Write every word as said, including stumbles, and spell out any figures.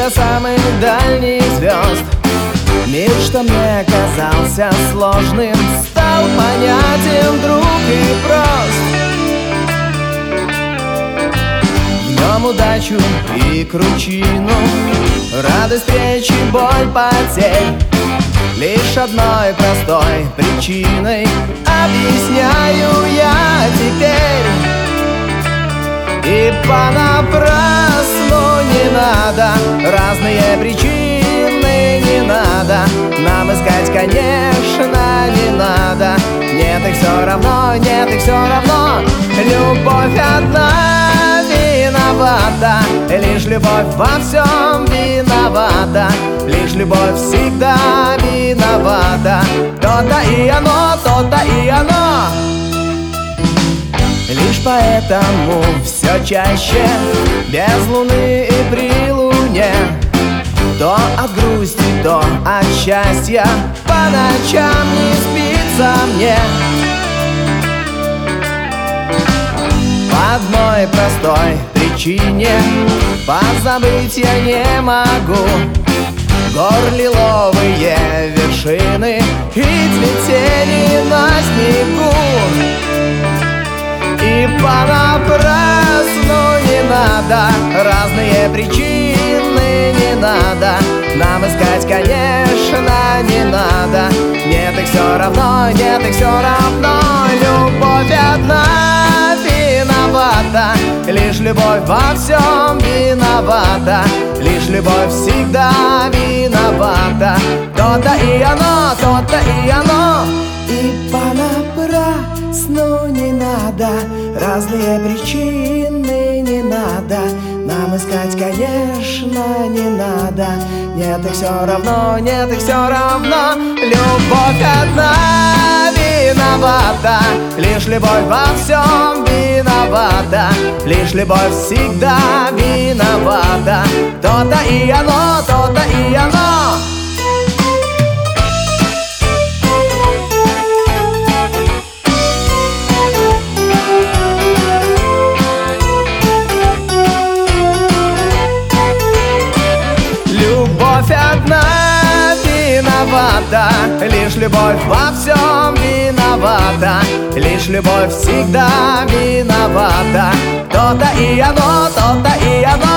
до самых дальних звезд. Мир, что мне казался сложным, стал понятен вдруг и прост. В нем удачу и кручину, радость встречи, боль потерь лишь одной простой причиной объясняю я теперь. И понапрасну не надо, разные причины не надо нам искать, конечно, не надо. Нет, их все равно, нет, их все равно. Любовь одна виновата, лишь любовь во всем виновата, лишь любовь всегда виновата. То-то и оно, то-то и оно. Лишь поэтому все чаще без луны и при луне, то от грусти, то от счастья по ночам не спится мне. По одной простой причине позабыть я не могу гор лиловые вершины и цветели на снегу. И понапрасну не надо, разные причины не надо нам искать, конечно, не надо. Нет, их все равно, нет, их все равно. Любовь одна виновата, лишь любовь во всем виновата, лишь любовь всегда виновата. То-то и оно, то-то и оно. И понапрасну не надо, разные причины не надо нам искать, конечно, не надо. Нет, их все равно, нет, их все равно. Любовь одна виновата, лишь любовь во всем виновата, лишь любовь всегда виновата. То-то и оно, то-то и оно. Любовь одна виновата, лишь любовь во всем виновата, лишь любовь всегда виновата. То-то и оно, то-то и оно.